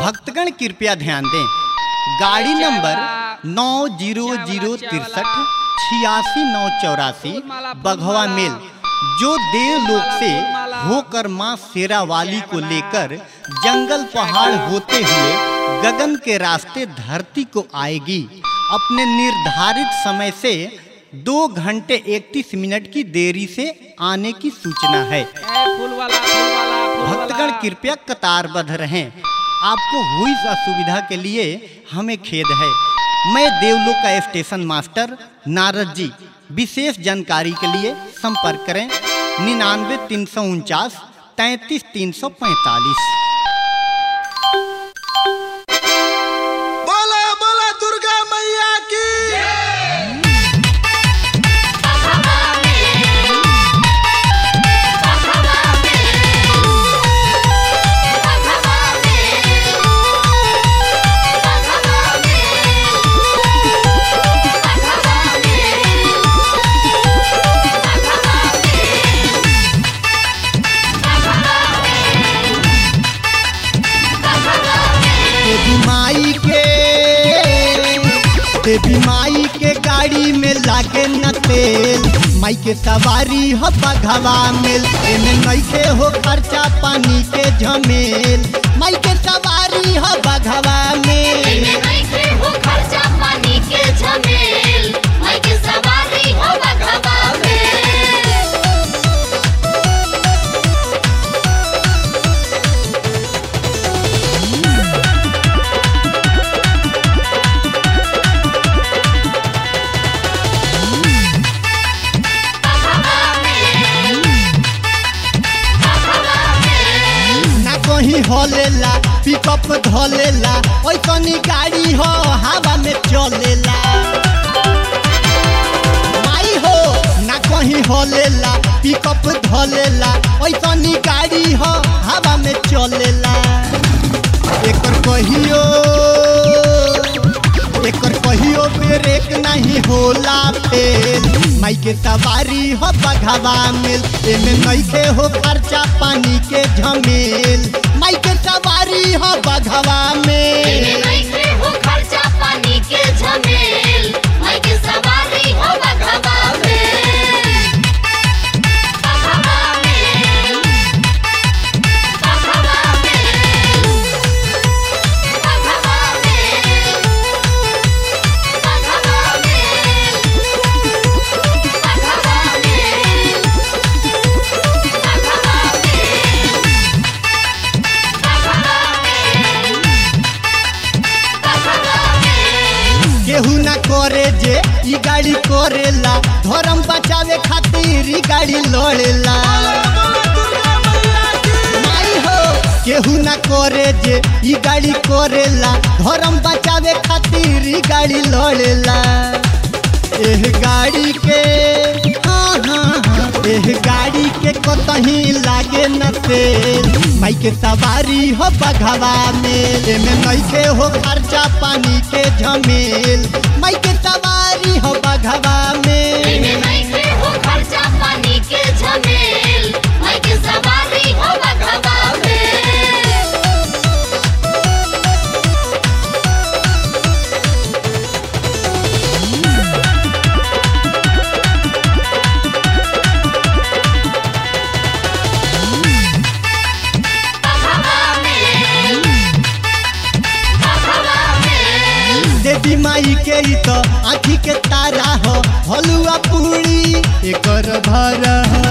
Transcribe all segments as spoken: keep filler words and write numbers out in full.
भक्तगण कृपया ध्यान दें, गाड़ी नंबर नौ जीरो जीरो तिरसठ छियासी नौ चौरासी बघवा मेल जो देवलोक से होकर माँ शेरावाली को लेकर जंगल पहाड़ होते हुए गगन के रास्ते धरती को आएगी। अपने निर्धारित समय से दो घंटे इकतीस मिनट की देरी से आने की सूचना है। भक्तगण कृपया कतारबद्ध रहें। आपको हुई इस असुविधा के लिए हमें खेद है। मैं देवलोक का स्टेशन मास्टर नारद जी। विशेष जानकारी के लिए संपर्क करें निन्यानवे तीन सौ उनचास तैंतीस तीन सौ पैंतालीस। बोला बोला दुर्गा मैया की। देवी माई के गाड़ी में लागे न तेल, माई के सवारी हो बघवा मेल। एमे नइखे हो खर्चा पानी के झमेल, माई के सवारी हो बघवा मेल। एमे नइखे हो खर्चा पानी के झमेल, माई के सवारी हो बघवा मेल। कहीं हॉलेला पिकअप धोलेला ओइसनी गाड़ी हो हवा में चलेला। माई हो ना कहीं हॉलेला पिकअप धोलेला ओइसनी गाड़ी हो हवा में चलेला। एकर कहियो एकर कहियो ब्रेक नहीं होला फेल, माई के सवारी हो बघवा मेल। एमे नइखे हो खर्चा पानी के झमेल, माई के सवारी हो बघवा मेल। एमे नइखे हो खर्चा पानी के झमेल, माई के सवारी हो बघवा मेल। बघवा मेल, बघवा मेल, बघवा मेल, बघवा मेल, बघवा मेल, केहू ना करे जे ई गाड़ी करेला, धर्म बचावे खातिर ई गाड़ी लड़ेला। माई हो केहू ना करे जे ई गाड़ी करेला, धर्म बचावे खातिर ई गाड़ी लड़ेला। एह गाड़ी के हाँ हाँ हाँ एह गाड़ी के कतही लागे न तेल, माई के सवारी हो बघवा मेल। एमे नइखे हो खर्चा पानी के झमेल, माई के सवारी हो बघवा मेल। एमे नइखे हो खर्चा पानी के झमेल, माई के सवारी हो बघवा मेल। देवी माई के ही तो आँखी के तारा हो, हलुआ पूरी एकर भरा हो।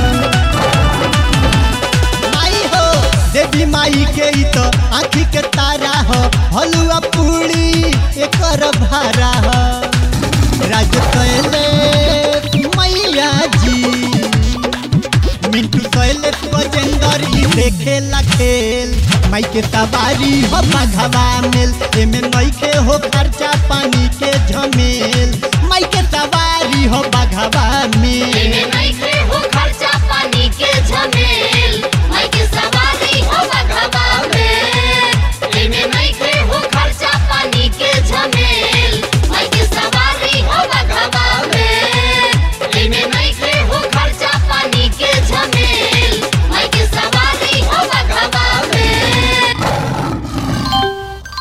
माई हो देवी माई के ही तो आँखी के तारा हो, हलुआ पूरी एकर भरा हो। राज कैले मैया जी मिंटू कैले गजेंदर ई देखेला खेल, माई के सवारी हो बघवा मेल। एमे नइखे हो खर्चा पानी के झमेल, माई के सवारी हो बघवा मेल। एमे नइखे हो खर्चा पानी के झमेल, माई के सवारी हो बघवा मेल। एमे नइखे हो खर्चा पानी के झमेल, माई के सवारी हो बघवा मेल। एमे नइखे हो खर्चा पानी के झमेल, माई के सवारी हो बघवा मेल।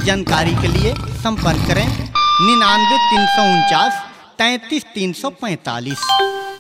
जानकारी के लिए संपर्क करें निन्यानवे तीन सौ उनचास तैंतीस तीन सौ पैंतालीस।